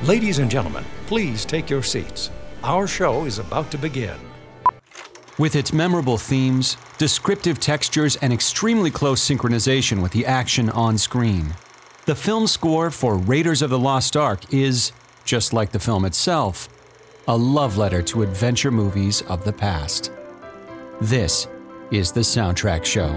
Ladies and gentlemen, please take your seats. Our show is about to begin. With its memorable themes, descriptive textures, and extremely close synchronization with the action on screen, the film score for Raiders of the Lost Ark is, just like the film itself, a love letter to adventure movies of the past. This is The Soundtrack Show.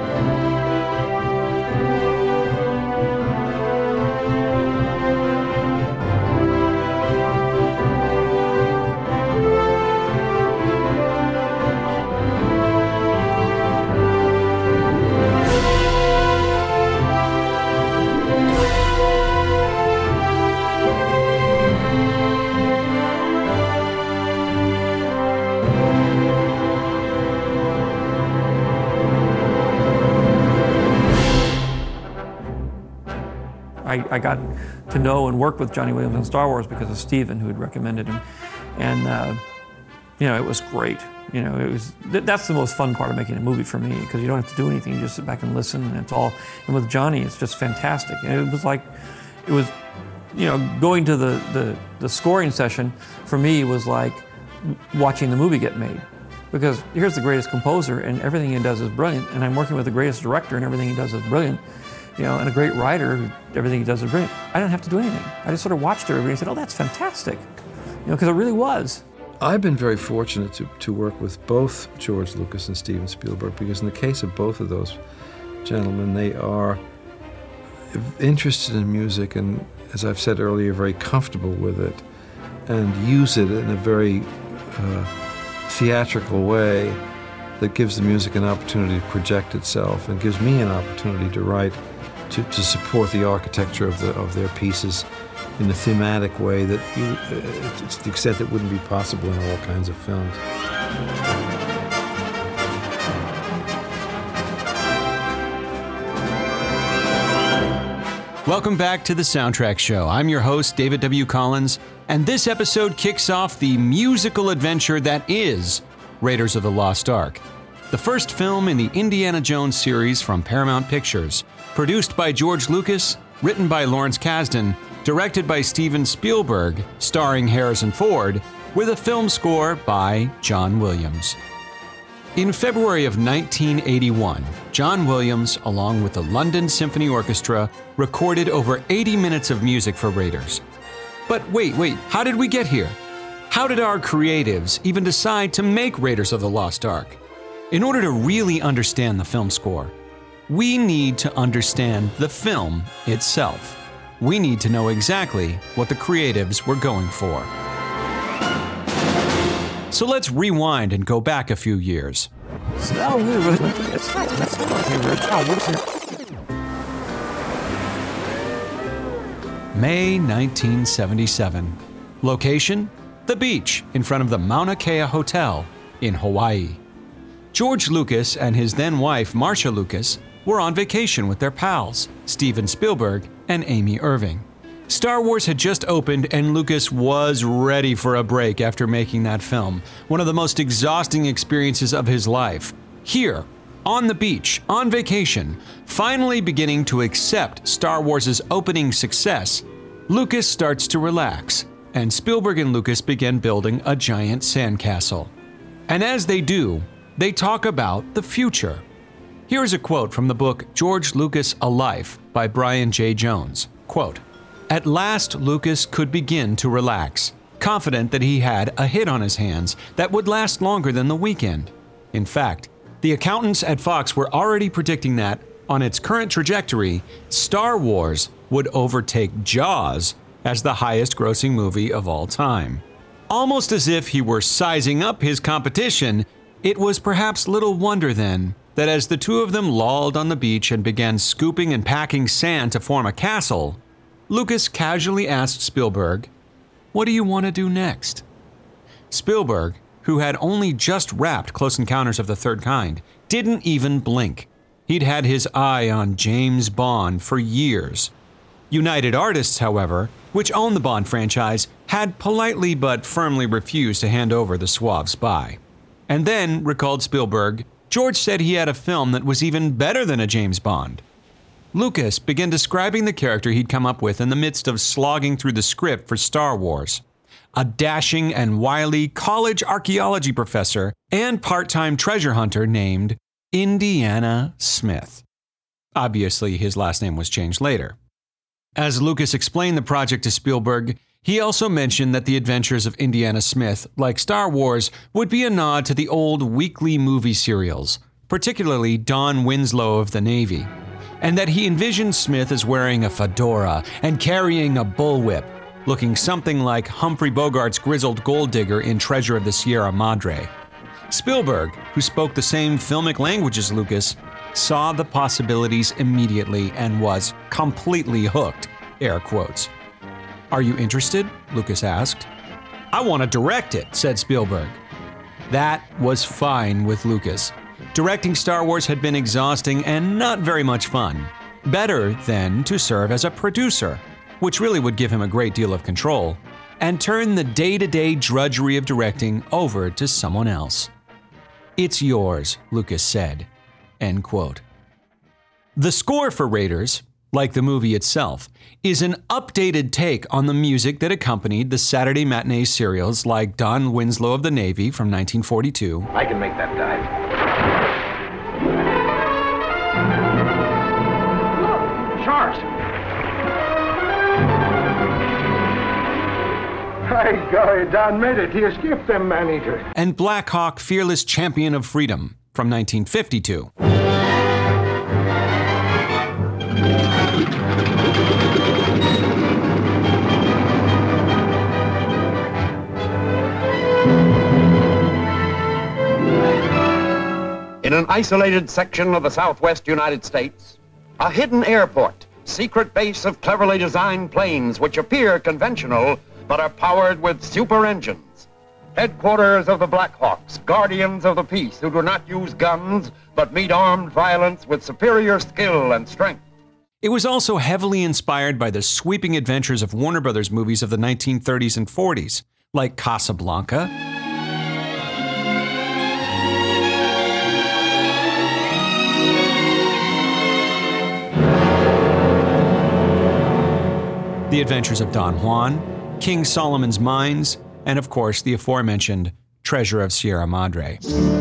I got to know and work with Johnny Williams on Star Wars because of Steven, who had recommended him. And, it was great. That's the most fun part of making a movie for me, because you don't have to do anything. You just sit back and listen, and it's all. And with Johnny, it's just fantastic. And going to the scoring session, for me, was like watching the movie get made. Because here's the greatest composer, and everything he does is brilliant. And I'm working with the greatest director, and everything he does is brilliant. And a great writer, everything he does is brilliant. I didn't have to do anything. I just sort of watched everybody and said, oh, that's fantastic. Because it really was. I've been very fortunate to work with both George Lucas and Steven Spielberg, because in the case of both of those gentlemen, they are interested in music and, as I've said earlier, very comfortable with it, and use it in a very theatrical way that gives the music an opportunity to project itself and gives me an opportunity to write, to support the architecture of their pieces in a thematic way that to the extent that wouldn't be possible in all kinds of films. Welcome back to The Soundtrack Show. I'm your host, David W. Collins, and this episode kicks off the musical adventure that is Raiders of the Lost Ark, the first film in the Indiana Jones series from Paramount Pictures, produced by George Lucas, written by Lawrence Kasdan, directed by Steven Spielberg, starring Harrison Ford, with a film score by John Williams. In February of 1981, John Williams, along with the London Symphony Orchestra, recorded over 80 minutes of music for Raiders. But wait, how did we get here? How did our creatives even decide to make Raiders of the Lost Ark? In order to really understand the film score, we need to understand the film itself. We need to know exactly what the creatives were going for. So let's rewind and go back a few years. May 1977. Location? The beach in front of the Mauna Kea Hotel in Hawaii. George Lucas and his then-wife, Marcia Lucas, were on vacation with their pals, Steven Spielberg and Amy Irving. Star Wars had just opened, and Lucas was ready for a break after making that film, one of the most exhausting experiences of his life. Here, on the beach, on vacation, finally beginning to accept Star Wars' opening success, Lucas starts to relax, and Spielberg and Lucas begin building a giant sandcastle. And as they do, they talk about the future. Here's a quote from the book George Lucas: A Life by Brian J. Jones. Quote, "At last, Lucas could begin to relax, confident that he had a hit on his hands that would last longer than the weekend. In fact, the accountants at Fox were already predicting that, on its current trajectory, Star Wars would overtake Jaws as the highest-grossing movie of all time. Almost as if he were sizing up his competition, it was perhaps little wonder then that as the two of them lolled on the beach and began scooping and packing sand to form a castle, Lucas casually asked Spielberg, 'What do you want to do next?' Spielberg, who had only just wrapped Close Encounters of the Third Kind, didn't even blink. He'd had his eye on James Bond for years. United Artists, however, which owned the Bond franchise, had politely but firmly refused to hand over the suave spy. And then, recalled Spielberg, George said he had a film that was even better than a James Bond. Lucas began describing the character he'd come up with in the midst of slogging through the script for Star Wars. A dashing and wily college archaeology professor and part-time treasure hunter named Indiana Smith. Obviously, his last name was changed later. As Lucas explained the project to Spielberg, he also mentioned that the adventures of Indiana Smith, like Star Wars, would be a nod to the old weekly movie serials, particularly Don Winslow of the Navy, and that he envisioned Smith as wearing a fedora and carrying a bullwhip, looking something like Humphrey Bogart's grizzled gold digger in Treasure of the Sierra Madre. Spielberg, who spoke the same filmic language as Lucas, saw the possibilities immediately and was completely hooked, air quotes. "Are you interested?" Lucas asked. "I want to direct it," said Spielberg. That was fine with Lucas. Directing Star Wars had been exhausting and not very much fun. Better, then, to serve as a producer, which really would give him a great deal of control, and turn the day-to-day drudgery of directing over to someone else. "It's yours," Lucas said. End quote. The score for Raiders, like the movie itself, is an updated take on the music that accompanied the Saturday matinee serials like Don Winslow of the Navy from 1942. I can make that dive. Look, sharks! Hey, golly, Don made it. He escaped them man-eaters. And Black Hawk, Fearless Champion of Freedom from 1952. In an isolated section of the southwest United States, a hidden airport, secret base of cleverly designed planes which appear conventional but are powered with super engines. Headquarters of the Black Hawks, guardians of the peace who do not use guns but meet armed violence with superior skill and strength. It was also heavily inspired by the sweeping adventures of Warner Brothers movies of the 1930s and 40s, like Casablanca, The Adventures of Don Juan, King Solomon's Mines, and of course the aforementioned Treasure of Sierra Madre.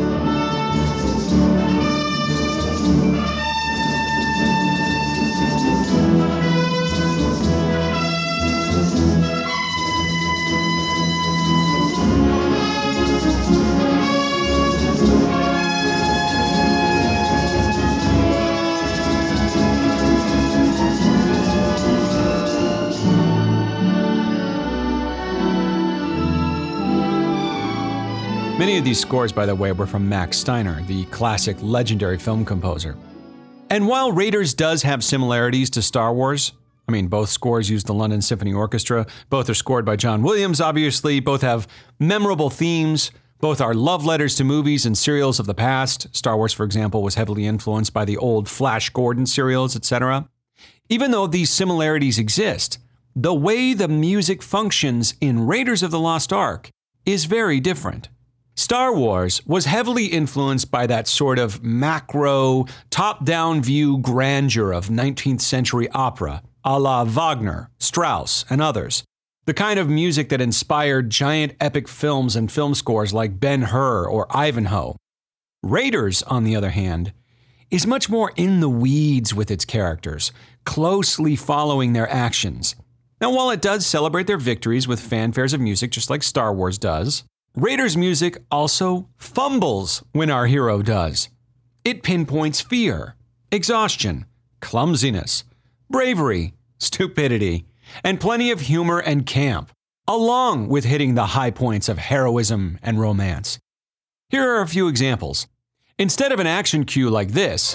Many of these scores, by the way, were from Max Steiner, the classic legendary film composer. And while Raiders does have similarities to Star Wars, I mean, both scores use the London Symphony Orchestra, both are scored by John Williams, obviously, both have memorable themes, both are love letters to movies and serials of the past. Star Wars, for example, was heavily influenced by the old Flash Gordon serials, etc. Even though these similarities exist, the way the music functions in Raiders of the Lost Ark is very different. Star Wars was heavily influenced by that sort of macro, top-down view grandeur of 19th century opera, a la Wagner, Strauss, and others. The kind of music that inspired giant epic films and film scores like Ben-Hur or Ivanhoe. Raiders, on the other hand, is much more in the weeds with its characters, closely following their actions. Now, while it does celebrate their victories with fanfares of music just like Star Wars does, Raiders' music also fumbles when our hero does. It pinpoints fear, exhaustion, clumsiness, bravery, stupidity, and plenty of humor and camp, along with hitting the high points of heroism and romance. Here are a few examples. Instead of an action cue like this,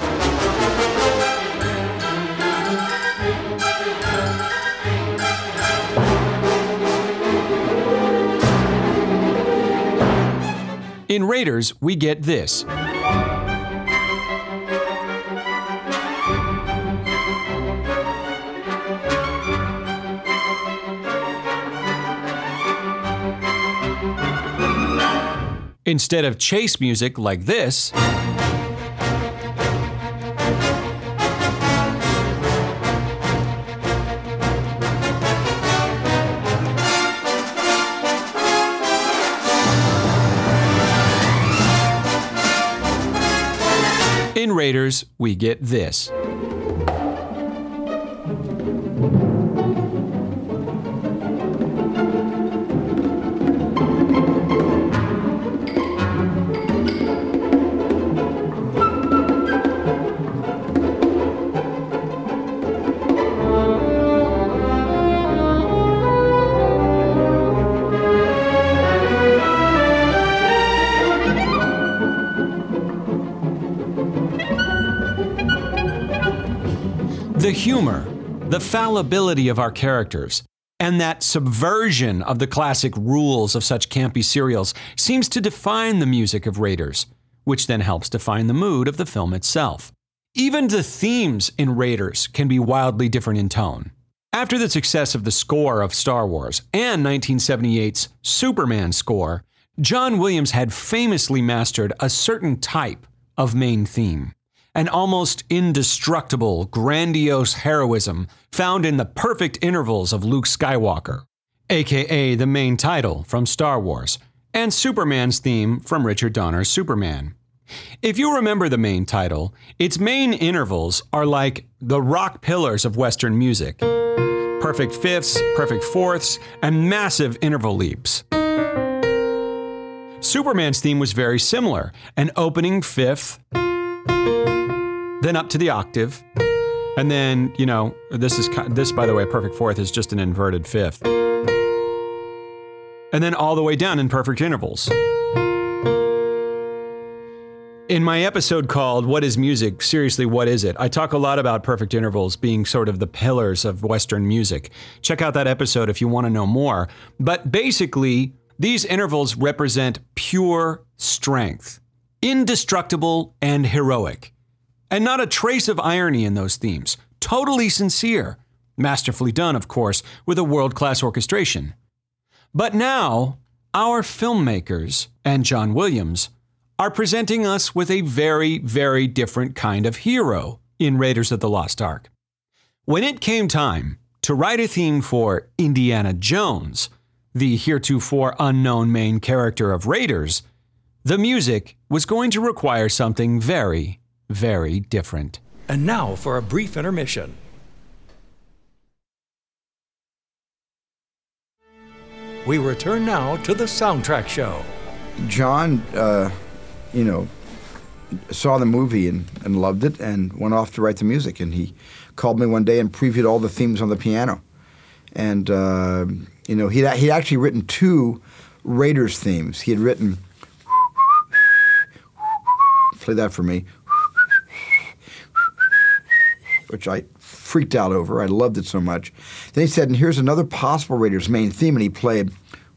in Raiders, we get this. Instead of chase music like this, Raiders, we get this. The humor, the fallibility of our characters, and that subversion of the classic rules of such campy serials seems to define the music of Raiders, which then helps define the mood of the film itself. Even the themes in Raiders can be wildly different in tone. After the success of the score of Star Wars and 1978's Superman score, John Williams had famously mastered a certain type of main theme. An almost indestructible, grandiose heroism found in the perfect intervals of Luke Skywalker, aka the main title from Star Wars, and Superman's theme from Richard Donner's Superman. If you remember the main title, its main intervals are like the rock pillars of Western music. Perfect fifths, perfect fourths, and massive interval leaps. Superman's theme was very similar, an opening fifth, then up to the octave, and then, this, by the way, perfect fourth is just an inverted fifth. And then all the way down in perfect intervals. In my episode called What is Music? Seriously, what is it? I talk a lot about perfect intervals being sort of the pillars of Western music. Check out that episode if you want to know more. But basically, these intervals represent pure strength, indestructible and heroic. And not a trace of irony in those themes. Totally sincere. Masterfully done, of course, with a world-class orchestration. But now, our filmmakers and John Williams are presenting us with a very, very different kind of hero in Raiders of the Lost Ark. When it came time to write a theme for Indiana Jones, the heretofore unknown main character of Raiders, the music was going to require something very, very different. And now for a brief intermission. We return now to the soundtrack show. John, saw the movie and loved it and went off to write the music. And he called me one day and previewed all the themes on the piano. And, he'd actually written 2 Raiders themes. He had written, play that for me, which I freaked out over. I loved it so much. Then he said, and here's another possible Raiders main theme, and he played.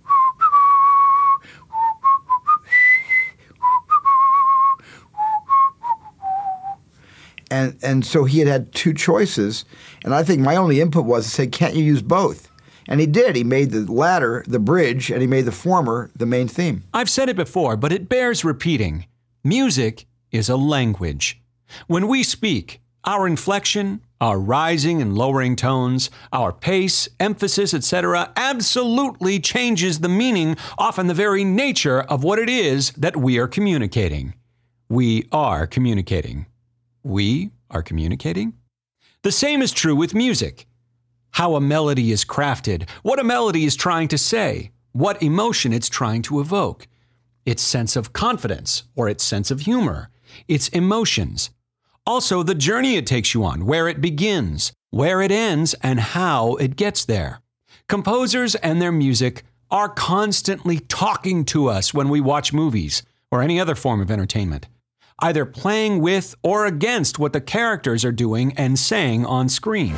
And so he had 2 choices, and I think my only input was to say, can't you use both? And he did. He made the latter the bridge, and he made the former the main theme. I've said it before, but it bears repeating. Music is a language. When we speak, our inflection, our rising and lowering tones, our pace, emphasis, etc. absolutely changes the meaning, often the very nature of what it is that we are communicating. We are communicating. We are communicating? The same is true with music. How a melody is crafted, what a melody is trying to say, what emotion it's trying to evoke, its sense of confidence or its sense of humor, its emotions. Also, the journey it takes you on, where it begins, where it ends, and how it gets there. Composers and their music are constantly talking to us when we watch movies or any other form of entertainment, either playing with or against what the characters are doing and saying on screen.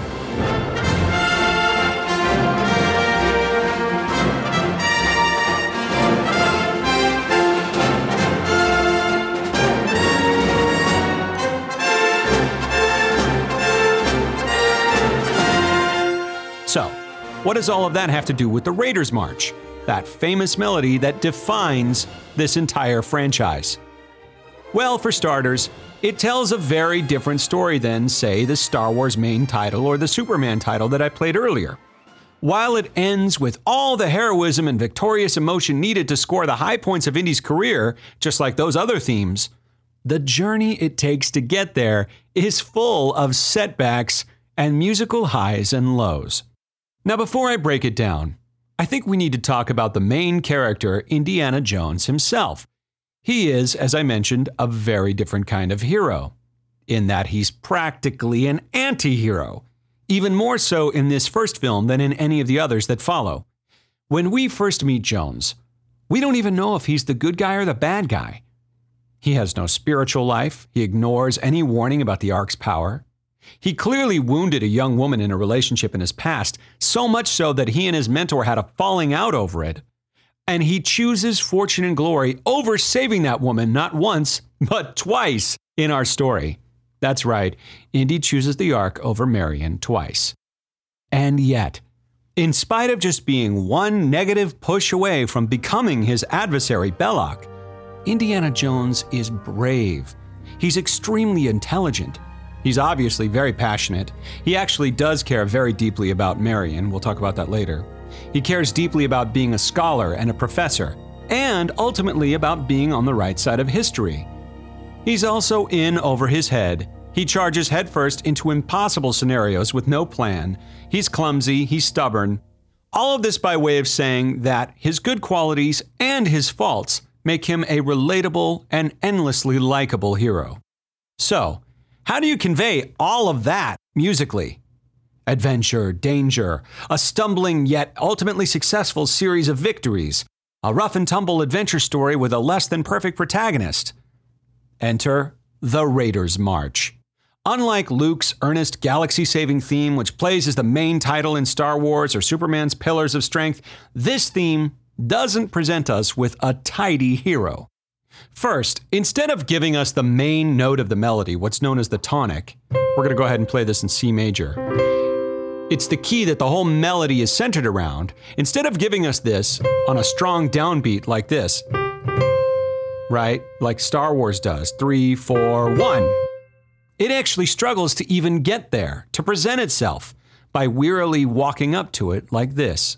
So, what does all of that have to do with the Raiders March, that famous melody that defines this entire franchise? Well, for starters, it tells a very different story than, say, the Star Wars main title or the Superman title that I played earlier. While it ends with all the heroism and victorious emotion needed to score the high points of Indy's career, just like those other themes, the journey it takes to get there is full of setbacks and musical highs and lows. Now, before I break it down, I think we need to talk about the main character, Indiana Jones himself. He is, as I mentioned, a very different kind of hero, in that he's practically an anti-hero, even more so in this first film than in any of the others that follow. When we first meet Jones, we don't even know if he's the good guy or the bad guy. He has no spiritual life. He ignores any warning about the Ark's power. He clearly wounded a young woman in a relationship in his past, so much so that he and his mentor had a falling out over it. And he chooses fortune and glory over saving that woman not once, but twice in our story. That's right, Indy chooses the Ark over Marion twice. And yet, in spite of just being one negative push away from becoming his adversary Belloq, Indiana Jones is brave. He's extremely intelligent. He's obviously very passionate. He actually does care very deeply about Marion. We'll talk about that later. He cares deeply about being a scholar and a professor, and ultimately about being on the right side of history. He's also in over his head. He charges headfirst into impossible scenarios with no plan. He's clumsy, he's stubborn. All of this by way of saying that his good qualities and his faults make him a relatable and endlessly likable hero. So, how do you convey all of that musically? Adventure, danger, a stumbling yet ultimately successful series of victories, a rough and tumble adventure story with a less than perfect protagonist. Enter the Raiders March. Unlike Luke's earnest galaxy-saving theme, which plays as the main title in Star Wars or Superman's Pillars of Strength, this theme doesn't present us with a tidy hero. First, instead of giving us the main note of the melody, what's known as the tonic, we're going to go ahead and play this in C major. It's the key that the whole melody is centered around. Instead of giving us this on a strong downbeat like this, right, like Star Wars does, 3, 4, 1, it actually struggles to even get there, to present itself, by wearily walking up to it like this.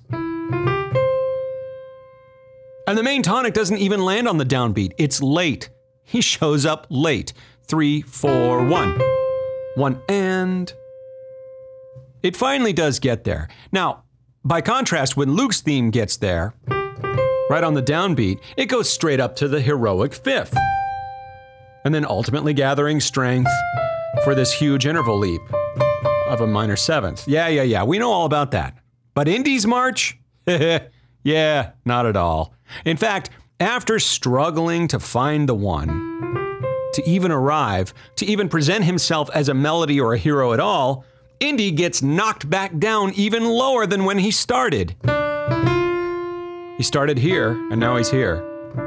And the main tonic doesn't even land on the downbeat. It's late. He shows up late. 3, 4, 1. 1 and... It finally does get there. Now, by contrast, when Luke's theme gets there, right on the downbeat, it goes straight up to the heroic 5th. And then ultimately gathering strength for this huge interval leap of a minor 7th. Yeah, we know all about that. But Indy's march? Yeah, not at all. In fact, after struggling to find the one, to even arrive, to even present himself as a melody or a hero at all, Indy gets knocked back down even lower than when he started. He started here, and now he's here.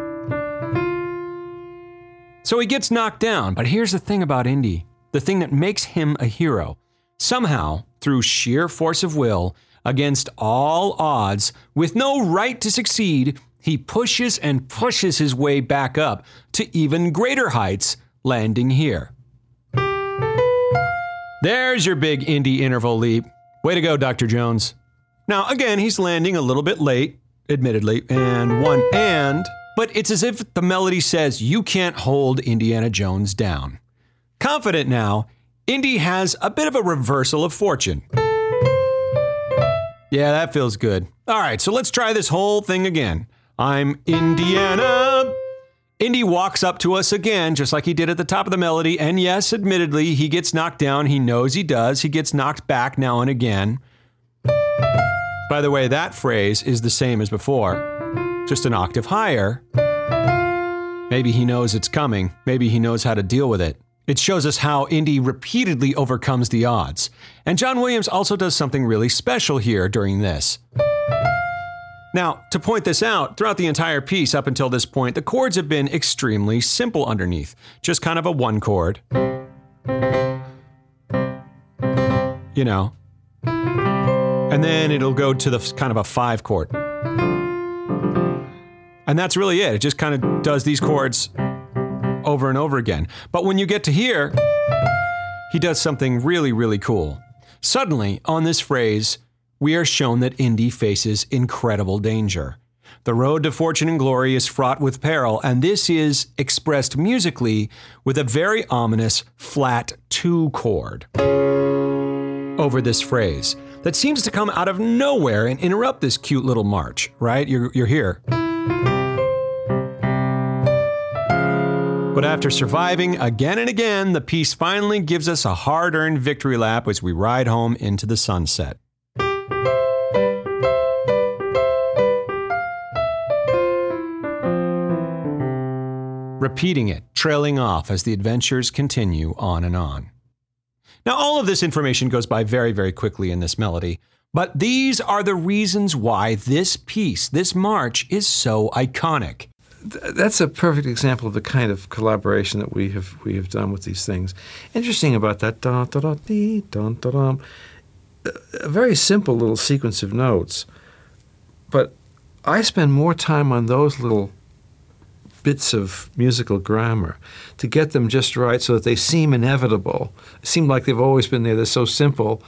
So he gets knocked down, but here's the thing about Indy, the thing that makes him a hero. Somehow, through sheer force of will, against all odds, with no right to succeed, he pushes and pushes his way back up to even greater heights, landing here. There's your big Indy interval leap. Way to go, Dr. Jones. Now, again, he's landing a little bit late, admittedly, and 1 and, but it's as if the melody says you can't hold Indiana Jones down. Confident now, Indy has a bit of a reversal of fortune. Yeah, that feels good. All right, so let's try this whole thing again. I'm Indiana. Indy walks up to us again, just like he did at the top of the melody, and yes, admittedly, he gets knocked down. He knows he does. He gets knocked back now and again. By the way, that phrase is the same as before, just an octave higher. Maybe he knows it's coming. Maybe he knows how to deal with it. It shows us how Indy repeatedly overcomes the odds. And John Williams also does something really special here during this. Now, to point this out, throughout the entire piece up until this point, the chords have been extremely simple underneath. Just kind of a 1 chord. You know. And then it'll go to the kind of a 5 chord. And that's really it. It just kind of does these chords over and over again. But when you get to here, he does something really, really cool. Suddenly, on this phrase, we are shown that Indy faces incredible danger. The road to fortune and glory is fraught with peril, and this is expressed musically with a very ominous flat 2 chord over this phrase that seems to come out of nowhere and interrupt this cute little march, right? You're here. But after surviving again and again, the piece finally gives us a hard-earned victory lap as we ride home into the sunset. Repeating it, trailing off as the adventures continue on and on. Now, all of this information goes by very, very quickly in this melody, but these are the reasons why this piece, this march, is so iconic. That's a perfect example of the kind of collaboration that we have done with these things. Interesting about that, a very simple little sequence of notes, but I spend more time on those little bits of musical grammar to get them just right so that they seem inevitable, seem like they've always been there. They're so simple,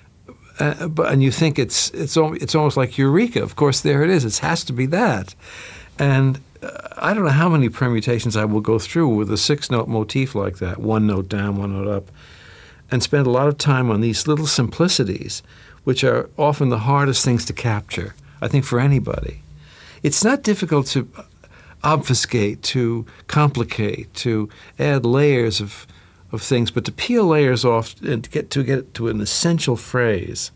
and you think it's almost like eureka. Of course, there it is. It has to be that, and I don't know how many permutations I will go through with a 6-note motif like that, 1 note down, 1 note up, and spend a lot of time on these little simplicities, which are often the hardest things to capture, I think, for anybody. It's not difficult to obfuscate, to complicate, to add layers of things, but to peel layers off and to get to an essential phrase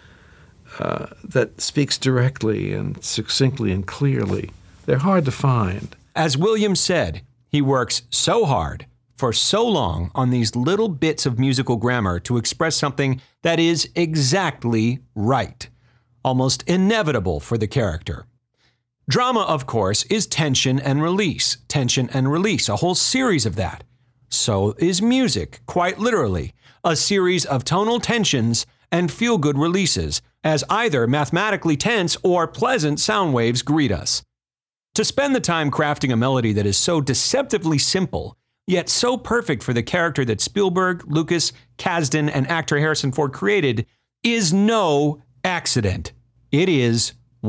that speaks directly and succinctly and clearly, they're hard to find. As Williams said, he works so hard for so long on these little bits of musical grammar to express something that is exactly right, almost inevitable for the character. Drama, of course, is tension and release, a whole series of that. So is music, quite literally, a series of tonal tensions and feel-good releases, as either mathematically tense or pleasant sound waves greet us. To spend the time crafting a melody that is so deceptively simple, yet so perfect for the character that Spielberg, Lucas, Kasdan, and actor Harrison Ford created is no accident. It is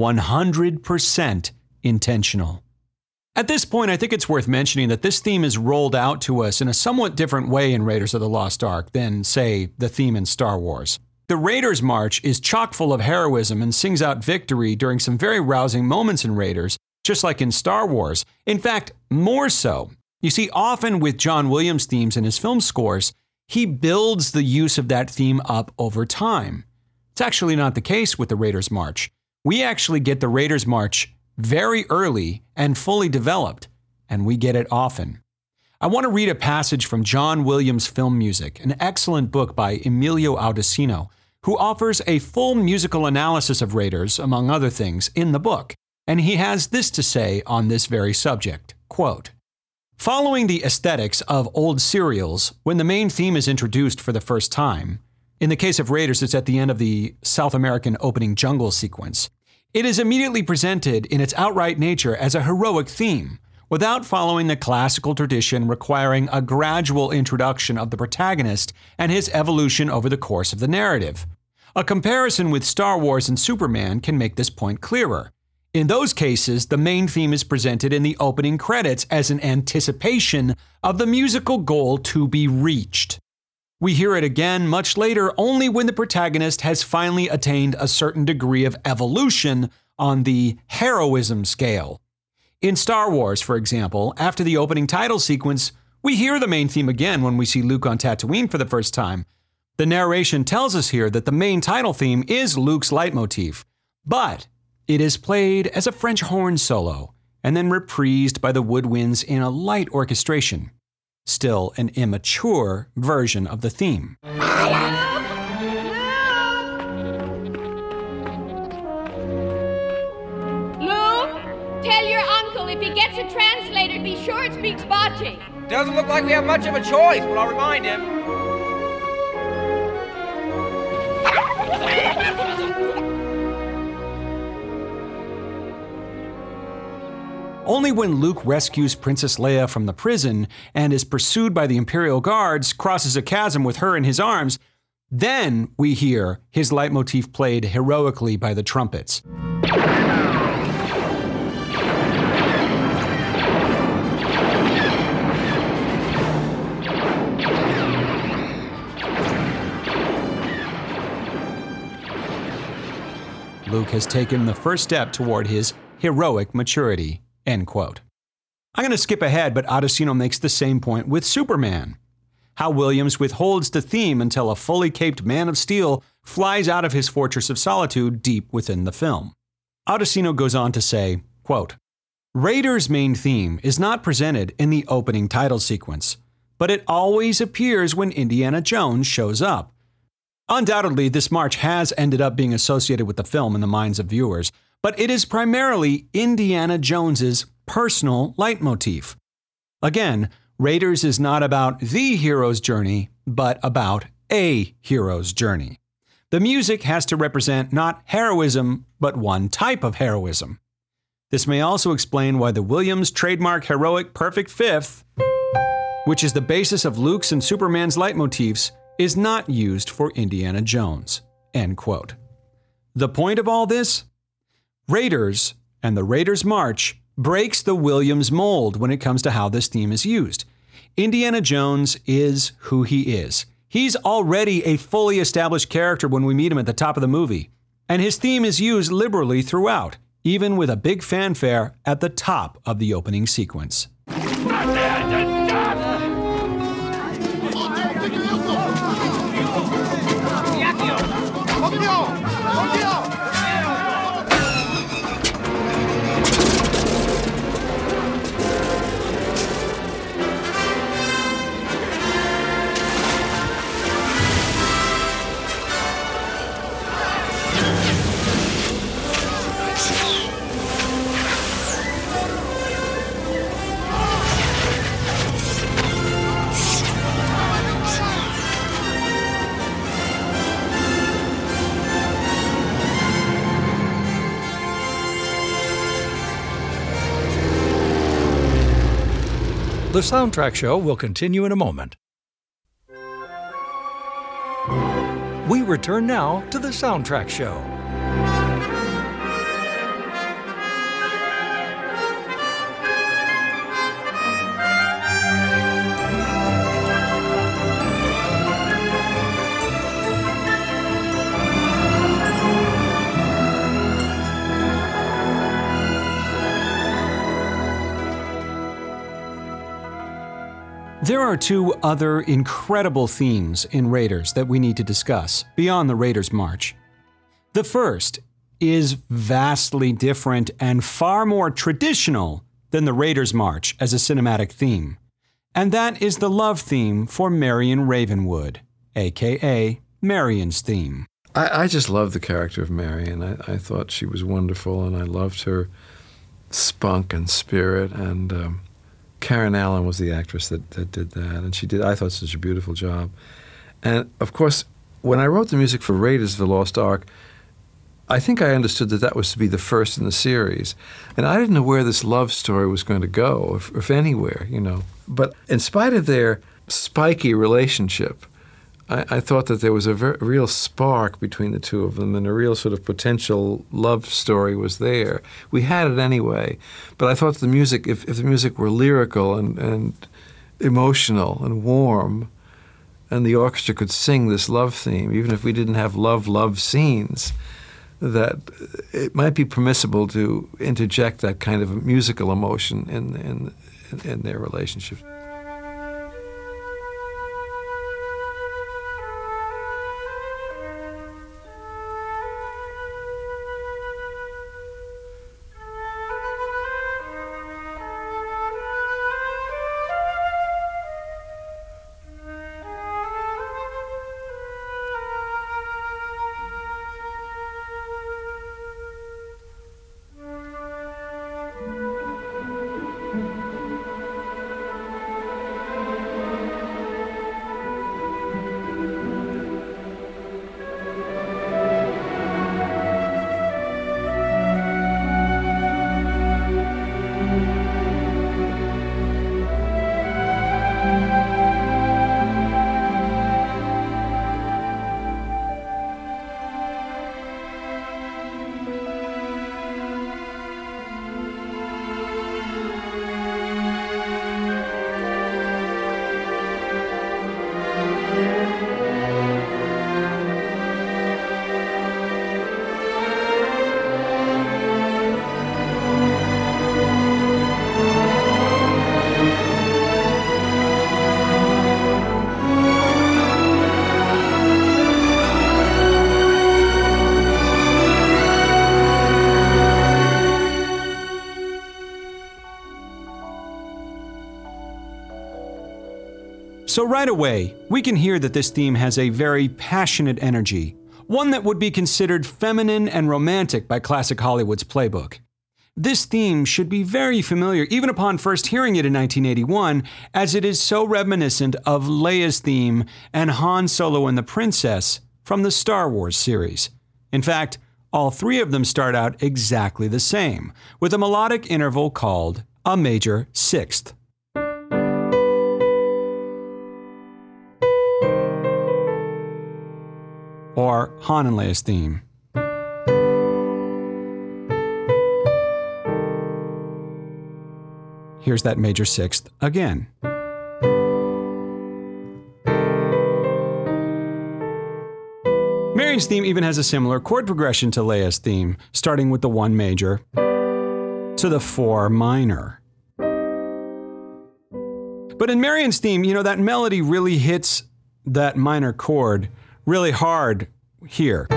100% intentional. At this point, I think it's worth mentioning that this theme is rolled out to us in a somewhat different way in Raiders of the Lost Ark than, say, the theme in Star Wars. The Raiders March is chock full of heroism and sings out victory during some very rousing moments in Raiders, just like in Star Wars. In fact, more so. You see, often with John Williams themes in his film scores, he builds the use of that theme up over time. It's actually not the case with the Raiders March. We actually get the Raiders March very early and fully developed, and we get it often. I want to read a passage from John Williams' Film Music, an excellent book by Emilio Audicino, who offers a full musical analysis of Raiders, among other things, in the book. And he has this to say on this very subject, quote, "Following the aesthetics of old serials, when the main theme is introduced for the first time, in the case of Raiders, it's at the end of the South American opening jungle sequence, it is immediately presented in its outright nature as a heroic theme, without following the classical tradition requiring a gradual introduction of the protagonist and his evolution over the course of the narrative. A comparison with Star Wars and Superman can make this point clearer. In those cases, the main theme is presented in the opening credits as an anticipation of the musical goal to be reached. We hear it again much later only when the protagonist has finally attained a certain degree of evolution on the heroism scale. In Star Wars, for example, after the opening title sequence, we hear the main theme again when we see Luke on Tatooine for the first time. The narration tells us here that the main title theme is Luke's leitmotif, but it is played as a French horn solo and then reprised by the woodwinds in a light orchestration. Still an immature version of the theme. Luke, tell your uncle if he gets a translator, be sure it speaks Bocce. Doesn't look like we have much of a choice, but I'll remind him. Only when Luke rescues Princess Leia from the prison and is pursued by the Imperial Guards, crosses a chasm with her in his arms, then we hear his leitmotif played heroically by the trumpets. Luke has taken the first step toward his heroic maturity, end quote. I'm going to skip ahead, but Addisino makes the same point with Superman. How Williams withholds the theme until a fully caped Man of Steel flies out of his fortress of solitude deep within the film. Addisino goes on to say, quote, Raiders' main theme is not presented in the opening title sequence, but it always appears when Indiana Jones shows up. Undoubtedly, this march has ended up being associated with the film in the minds of viewers, but it is primarily Indiana Jones's personal leitmotif. Again, Raiders is not about the hero's journey, but about a hero's journey. The music has to represent not heroism, but one type of heroism. This may also explain why the Williams trademark heroic perfect fifth, which is the basis of Luke's and Superman's leitmotifs, is not used for Indiana Jones, end quote. The point of all this? Raiders and the Raiders' March breaks the Williams mold when it comes to how this theme is used. Indiana Jones is who he is. He's already a fully established character when we meet him at the top of the movie, and his theme is used liberally throughout, even with a big fanfare at the top of the opening sequence. The Soundtrack Show will continue in a moment. We return now to the Soundtrack Show. There are two other incredible themes in Raiders that we need to discuss beyond the Raiders' March. The first is vastly different and far more traditional than the Raiders' March as a cinematic theme, and that is the love theme for Marion Ravenwood, aka Marion's theme. I just loved the character of Marion. I thought she was wonderful, and I loved her spunk and spirit, and Karen Allen was the actress that did that, and she did, I thought, such a beautiful job. And, of course, when I wrote the music for Raiders of the Lost Ark, I think I understood that was to be the first in the series. And I didn't know where this love story was going to go, if anywhere, you know. But in spite of their spiky relationship, I thought that there was a real spark between the two of them, and a real sort of potential love story was there. We had it anyway, but I thought the music, if the music were lyrical and emotional and warm, and the orchestra could sing this love theme, even if we didn't have love scenes, that it might be permissible to interject that kind of musical emotion in their relationship. So right away, we can hear that this theme has a very passionate energy, one that would be considered feminine and romantic by classic Hollywood's playbook. This theme should be very familiar even upon first hearing it in 1981, as it is so reminiscent of Leia's theme and Han Solo and the Princess from the Star Wars series. In fact, all three of them start out exactly the same, with a melodic interval called a major sixth. Or Han and Leia's theme. Here's that major sixth again. Marion's theme even has a similar chord progression to Leia's theme, starting with the 1 major to the 4 minor. But in Marion's theme, that melody really hits that minor chord really hard here,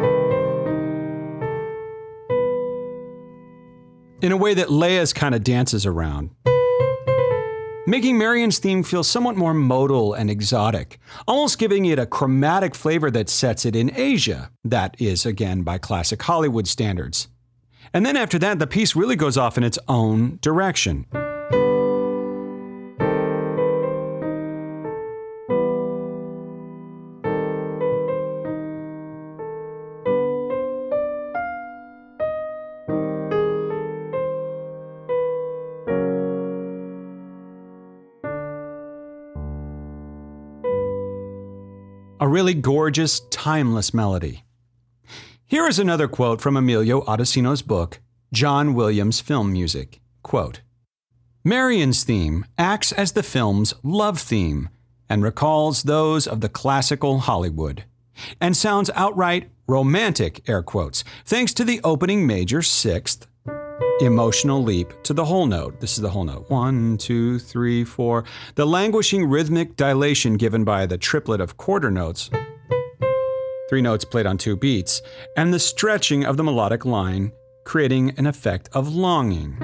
in a way that Leia's kind of dances around, making Marion's theme feel somewhat more modal and exotic, almost giving it a chromatic flavor that sets it in Asia. That is, again, by classic Hollywood standards. And then after that, the piece really goes off in its own direction. A really gorgeous, timeless melody. Here is another quote from Emilio Odesino's book, John Williams Film Music. Quote, "Marion's theme acts as the film's love theme and recalls those of the classical Hollywood, and sounds outright romantic, air quotes, thanks to the opening major sixth, emotional leap to the whole note." This is the whole note. 1, 2, 3, 4. The languishing rhythmic dilation given by the triplet of quarter notes, 3 notes played on 2 beats, and the stretching of the melodic line, creating an effect of longing,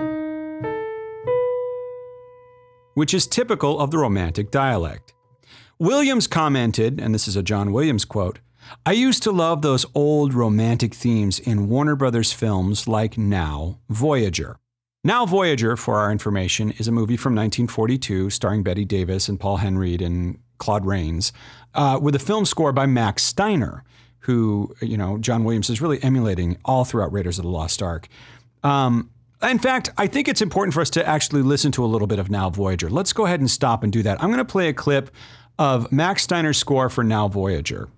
which is typical of the romantic dialect. Williams commented, and this is a John Williams quote, "I used to love those old romantic themes in Warner Brothers films like Now, Voyager." Now, Voyager, for our information, is a movie from 1942 starring Bette Davis and Paul Henreid and Claude Rains, with a film score by Max Steiner, who, John Williams is really emulating all throughout Raiders of the Lost Ark. In fact, I think it's important for us to actually listen to a little bit of Now, Voyager. Let's go ahead and stop and do that. I'm going to play a clip of Max Steiner's score for Now, Voyager.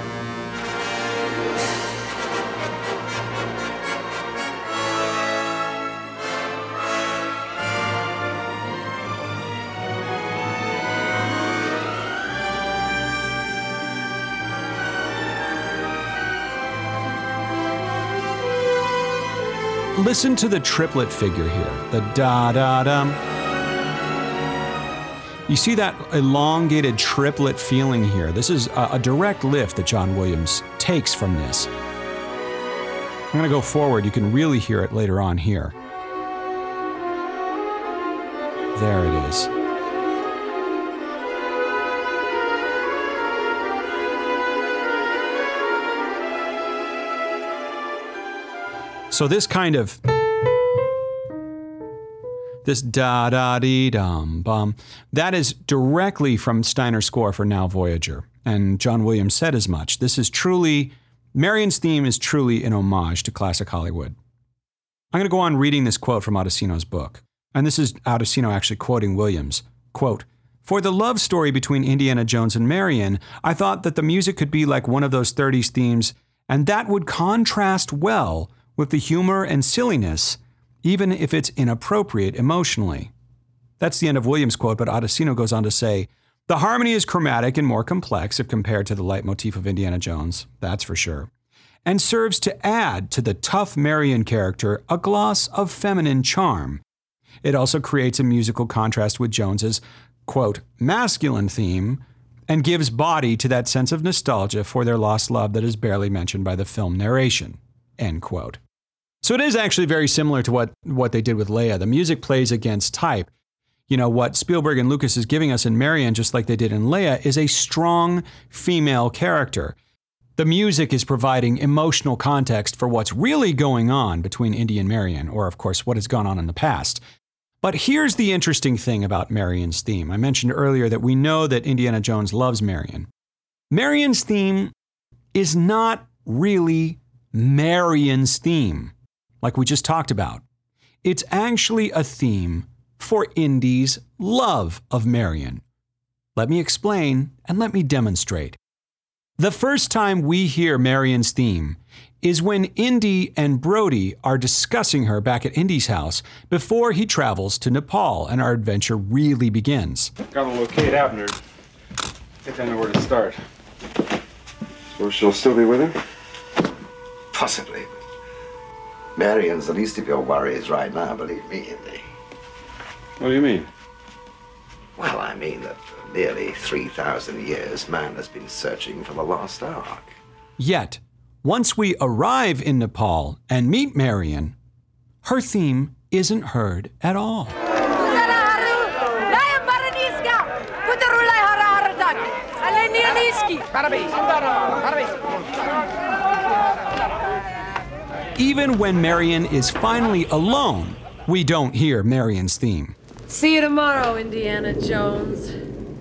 Listen to the triplet figure here, the da-da-dum. You see that elongated triplet feeling here. This is a direct lift that John Williams takes from this. I'm going to go forward. You can really hear it later on here. There it is. So this kind of, this da-da-dee-dum-bum, that is directly from Steiner's score for Now Voyager. And John Williams said as much. This is truly, Marion's theme is truly an homage to classic Hollywood. I'm going to go on reading this quote from Odesino's book. And this is Odesino actually quoting Williams. Quote, "For the love story between Indiana Jones and Marion, I thought that the music could be like one of those 30s themes, and that would contrast well with the humor and silliness, even if it's inappropriate emotionally." That's the end of Williams' quote, but Odesino goes on to say, "The harmony is chromatic and more complex if compared to the leitmotif of Indiana Jones, that's for sure, and serves to add to the tough Marion character a gloss of feminine charm. It also creates a musical contrast with Jones's, quote, masculine theme, and gives body to that sense of nostalgia for their lost love that is barely mentioned by the film narration," end quote. So it is actually very similar to what they did with Leia. The music plays against type. what Spielberg and Lucas is giving us in Marion, just like they did in Leia, is a strong female character. The music is providing emotional context for what's really going on between Indy and Marion, or of course, what has gone on in the past. But here's the interesting thing about Marion's theme. I mentioned earlier that we know that Indiana Jones loves Marion. Marion's theme is not really Marion's theme, like we just talked about. It's actually a theme for Indy's love of Marion. Let me explain and let me demonstrate. The first time we hear Marion's theme is when Indy and Brody are discussing her back at Indy's house before he travels to Nepal and our adventure really begins. Gotta locate Abner. Think I know where to start. So she'll still be with him? Possibly. Marion's the least of your worries right now, believe me, Indy. What do you mean? Well, I mean that for nearly 3,000 years, man has been searching for the lost Ark. Yet, once we arrive in Nepal and meet Marion, her theme isn't heard at all. Even when Marion is finally alone, we don't hear Marion's theme. See you tomorrow, Indiana Jones.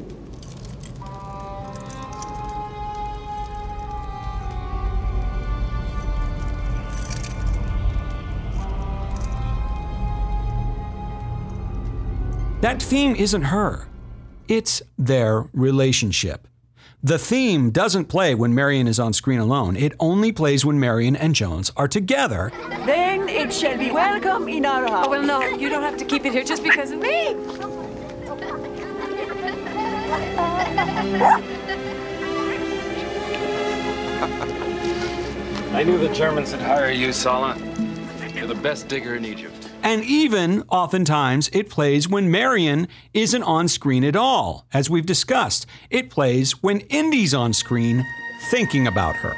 That theme isn't her. It's their relationship. The theme doesn't play when Marion is on screen alone. It only plays when Marion and Jones are together. Then it shall be welcome in our house. Oh, well, no, you don't have to keep it here just because of me. I knew the Germans would hire you, Sala. You're the best digger in Egypt. And even, oftentimes, it plays when Marion isn't on screen at all. As we've discussed, it plays when Indy's on screen thinking about her.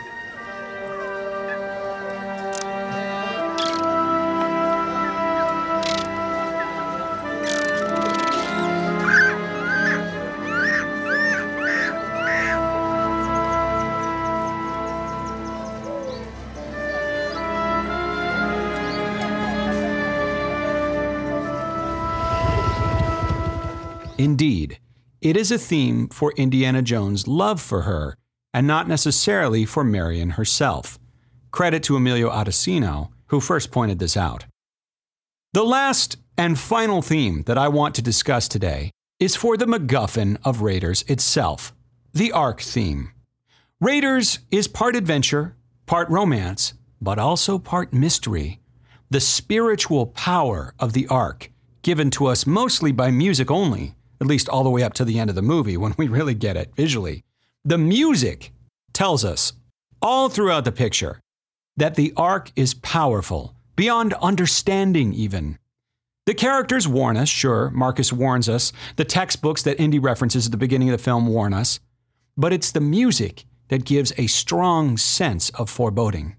Indeed, it is a theme for Indiana Jones' love for her, and not necessarily for Marion herself. Credit to Emilio Adesino, who first pointed this out. The last and final theme that I want to discuss today is for the MacGuffin of Raiders itself, the Ark theme. Raiders is part adventure, part romance, but also part mystery. The spiritual power of the Ark, given to us mostly by music only, at least all the way up to the end of the movie when we really get it visually. The music tells us all throughout the picture that the Ark is powerful, beyond understanding even. The characters warn us, sure, Marcus warns us, the textbooks that Indy references at the beginning of the film warn us, but it's the music that gives a strong sense of foreboding.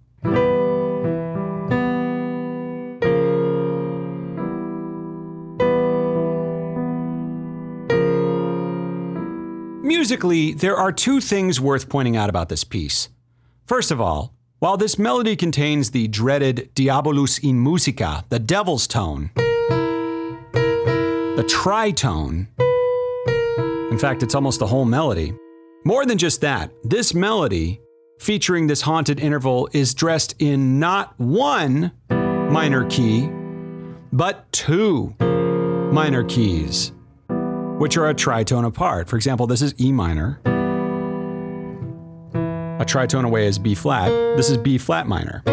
Musically, there are two things worth pointing out about this piece. First of all, while this melody contains the dreaded Diabolus in Musica, the devil's tone, the tritone, in fact, it's almost the whole melody. More than just that, this melody, featuring this haunted interval, is dressed in not one minor key, but two minor keys, which are a tritone apart. For example, this is E minor. A tritone away is B flat. This is B flat minor.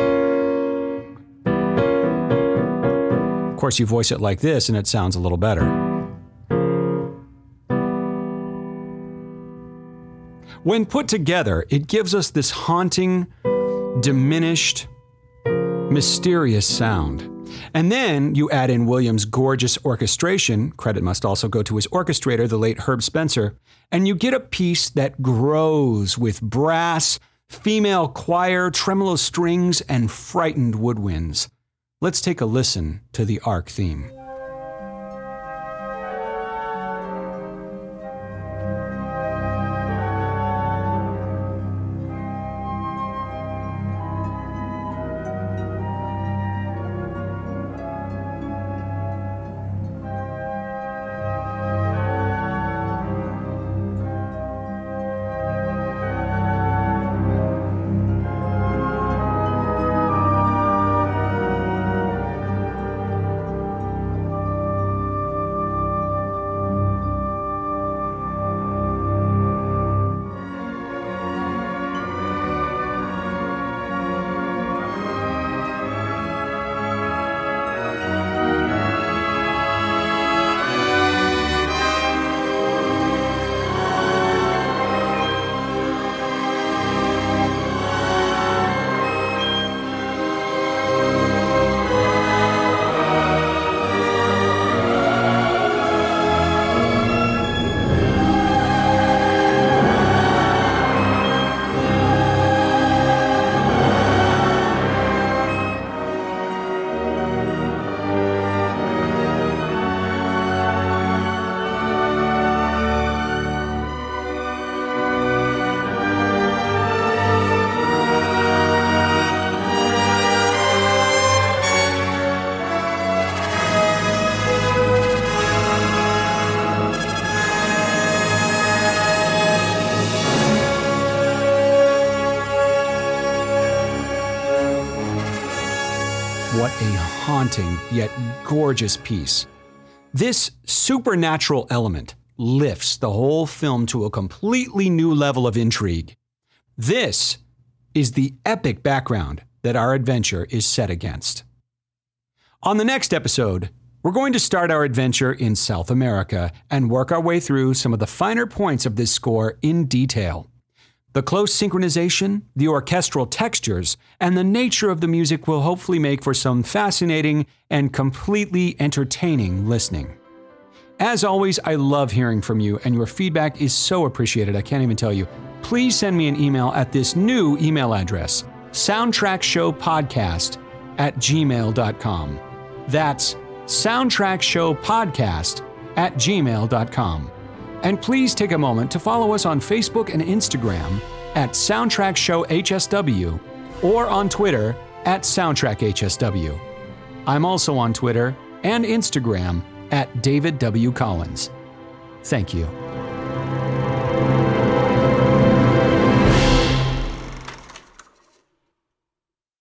Of course, you voice it like this and it sounds a little better. When put together, it gives us this haunting, diminished, mysterious sound. And then you add in Williams' gorgeous orchestration, credit must also go to his orchestrator, the late Herb Spencer, and you get a piece that grows with brass, female choir, tremolo strings, and frightened woodwinds. Let's take a listen to the Ark theme. What a haunting yet gorgeous piece. This supernatural element lifts the whole film to a completely new level of intrigue. This is the epic background that our adventure is set against. On the next episode, we're going to start our adventure in South America and work our way through some of the finer points of this score in detail. The close synchronization, the orchestral textures, and the nature of the music will hopefully make for some fascinating and completely entertaining listening. As always, I love hearing from you, and your feedback is so appreciated, I can't even tell you. Please send me an email at this new email address, soundtrackshowpodcast@gmail.com. That's soundtrackshowpodcast@gmail.com. And please take a moment to follow us on Facebook and Instagram at Soundtrack Show HSW or on Twitter at Soundtrack HSW. I'm also on Twitter and Instagram at David W. Collins. Thank you.